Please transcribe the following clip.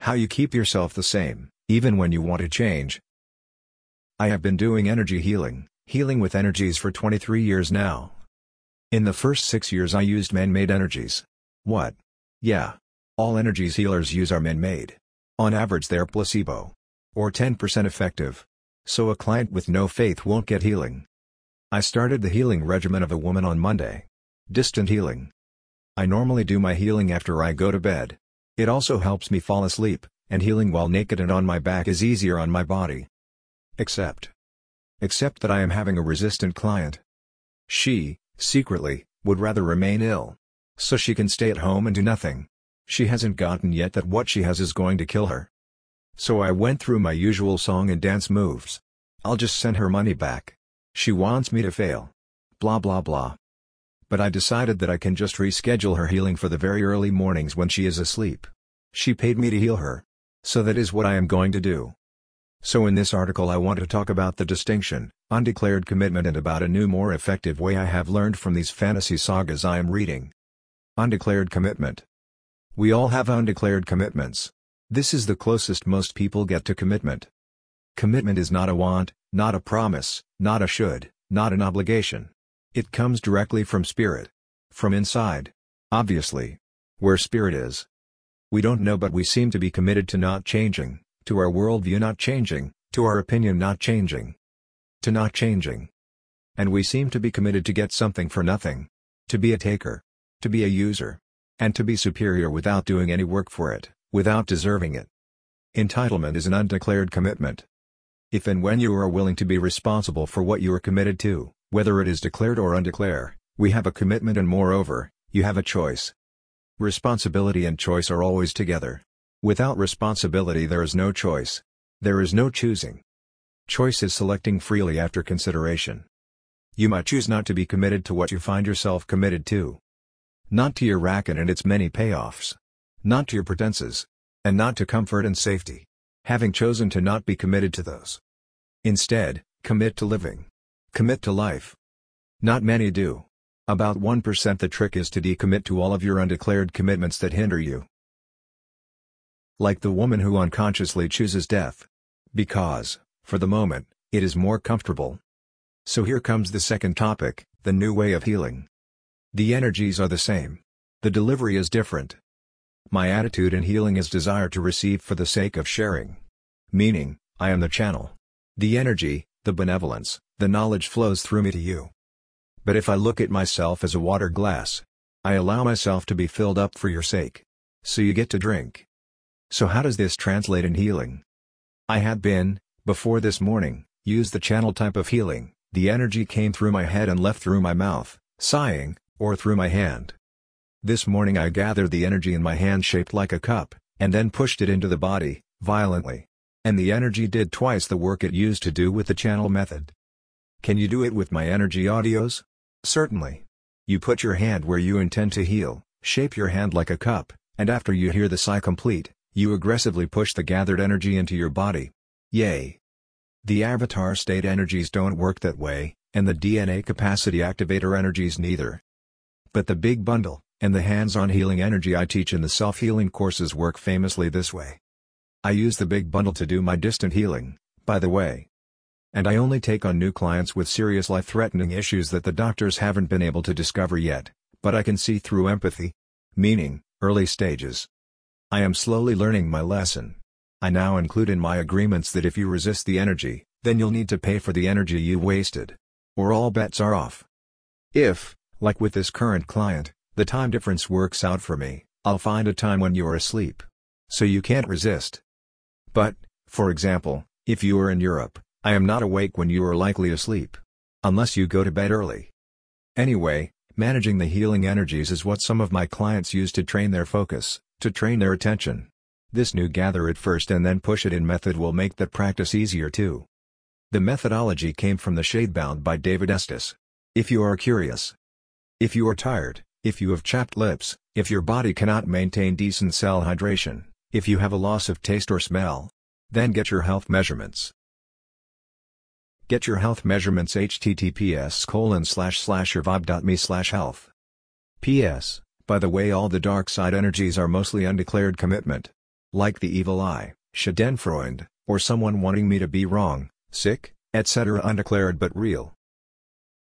How you keep yourself the same, even when you want to change. I have been doing energy healing with energies for 23 years now. In the first 6 years I used man-made energies. What? Yeah. All energies healers use are man-made. On average they're placebo. Or 10% effective. So a client with no faith won't get healing. I started the healing regimen of a woman on Monday. Distant healing. I normally do my healing after I go to bed. It also helps me fall asleep, and healing while naked and on my back is easier on my body. Except that I am having a resistant client. She, secretly, would rather remain ill. So she can stay at home and do nothing. She hasn't gotten yet that what she has is going to kill her. So I went through my usual song and dance moves. I'll just send her money back. She wants me to fail. Blah blah blah. But I decided that I can just reschedule her healing for the very early mornings when she is asleep. She paid me to heal her. So that is what I am going to do. So in this article I want to talk about the distinction, undeclared commitment and about a new more effective way I have learned from these fantasy sagas I am reading. Undeclared commitment. We all have undeclared commitments. This is the closest most people get to commitment. Commitment is not a want, not a promise, not a should, not an obligation. It comes directly from spirit. From inside. Obviously. Where spirit is. We don't know, but we seem to be committed to not changing, to our worldview not changing, to our opinion not changing. To not changing. And we seem to be committed to get something for nothing. To be a taker. To be a user. And to be superior without doing any work for it, without deserving it. Entitlement is an undeclared commitment. If and when you are willing to be responsible for what you are committed to, whether it is declared or undeclared, we have a commitment, and moreover, you have a choice. Responsibility and choice are always together. Without responsibility there is no choice. There is no choosing. Choice is selecting freely after consideration. You might choose not to be committed to what you find yourself committed to. Not to your racket and its many payoffs. Not to your pretenses. And not to comfort and safety. Having chosen to not be committed to those. Instead, commit to living. Commit to life. Not many do. About 1%. The trick is to decommit to all of your undeclared commitments that hinder you. Like the woman who unconsciously chooses death. Because, for the moment, it is more comfortable. So here comes the second topic, the new way of healing. The energies are the same. The delivery is different. My attitude in healing is desire to receive for the sake of sharing. Meaning, I am the channel. The energy, the benevolence, the knowledge flows through me to you. But if I look at myself as a water glass, I allow myself to be filled up for your sake. So you get to drink. So how does this translate in healing? I had been, before this morning, used the channel type of healing. The energy came through my head and left through my mouth, sighing, or through my hand. This morning I gathered the energy in my hand shaped like a cup, and then pushed it into the body, violently. And the energy did twice the work it used to do with the channel method. Can you do it with my energy audios? Certainly. You put your hand where you intend to heal, shape your hand like a cup, and after you hear the sigh complete, you aggressively push the gathered energy into your body. Yay! The avatar state energies don't work that way, and the DNA capacity activator energies neither. But the big bundle, and the hands-on healing energy I teach in the self-healing courses work famously this way. I use the big bundle to do my distant healing, by the way. And I only take on new clients with serious life-threatening issues that the doctors haven't been able to discover yet, but I can see through empathy. Meaning, early stages. I am slowly learning my lesson. I now include in my agreements that if you resist the energy, then you'll need to pay for the energy you wasted. Or all bets are off. If, like with this current client, the time difference works out for me, I'll find a time when you're asleep. So you can't resist. But, for example, if you are in Europe, I am not awake when you are likely asleep. Unless you go to bed early. Anyway, managing the healing energies is what some of my clients use to train their focus, to train their attention. This new gather it first and then push it in method will make that practice easier too. The methodology came from The Shadebound by David Estes. If you are curious. If you are tired, if you have chapped lips, if your body cannot maintain decent cell hydration, if you have a loss of taste or smell, then get your health measurements. Get your health measurements https://revive.me/health. P.S. By the way, all the dark side energies are mostly undeclared commitment. like the evil eye, Schadenfreude, or someone wanting me to be wrong, sick, etc. undeclared but real.